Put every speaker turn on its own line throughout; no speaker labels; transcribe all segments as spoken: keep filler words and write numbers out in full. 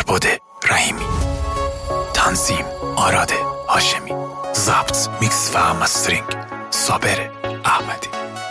فرباده رحیمی، تنظیم آراد هاشمی، ضبط میکس و مسترینگ صابر احمدی.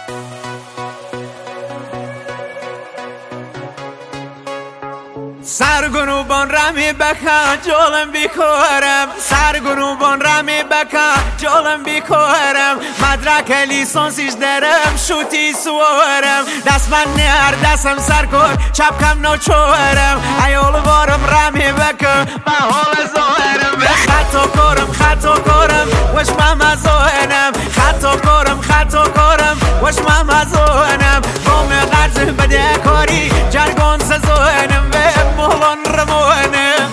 سرگروبان رمی بکن جولم بیکارم، سرگروبان رمی بکن جولم بیکارم، مدرک لیسانسیش درم شوتی سوارم، دست من نهر دستم سر کن چپکم نوچورم، ایال وارم رمی بکن به حال زوارم، خطا کارم خطا کارم وش من مزاینم، خطا کارم خطا کارم وش من مزاینم، قوم قرض بده کاری جرگان سزاینم مولان رموانم.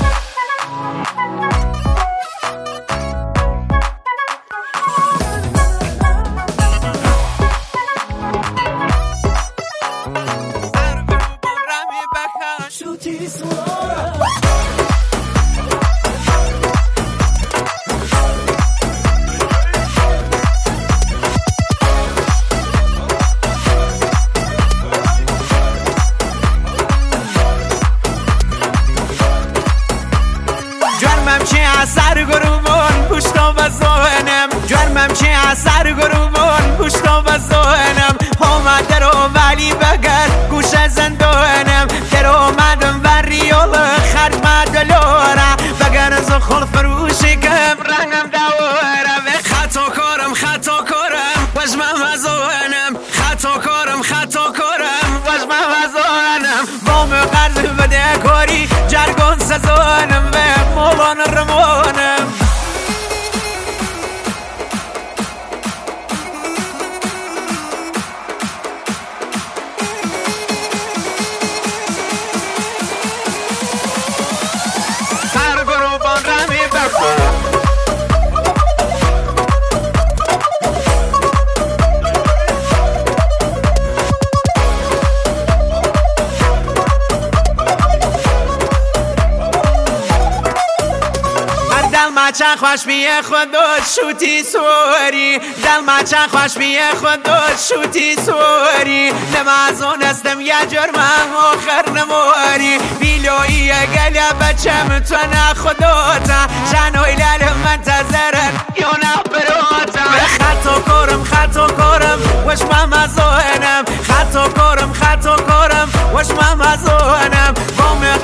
سرگروبان رمی بکن شوتی سوارم، جرمم چی از سرگروبان پشتم و زانم، جرمم چی از سرگروبان پشتم و زانم، آمد در ولی بگر گوش زندانم، در آمدم و ریال خرد مدلاره، بگر از خل فروشی کم رنگم دواره، خطا کارم خطا کارم وش من مزانم، خطا کارم خطا کارم وش من مزانم، بام قرض بده کاری جرگان سزانم و مولان رموانم. سرگروبان رمی بکن دل مچن خوش میه خودت شوتی سواری، دل مچن خوش میه خودت شوتی سواری، نمازون استم یه جرمم آخر نمواری، بیلویی گلیا بچم تو نه خداتا، جنوی لال منتظرن یا نه براتا، خطا کارم خطا کارم وش من مزاینم، خطا کارم خطا کارم وش من مزاینم،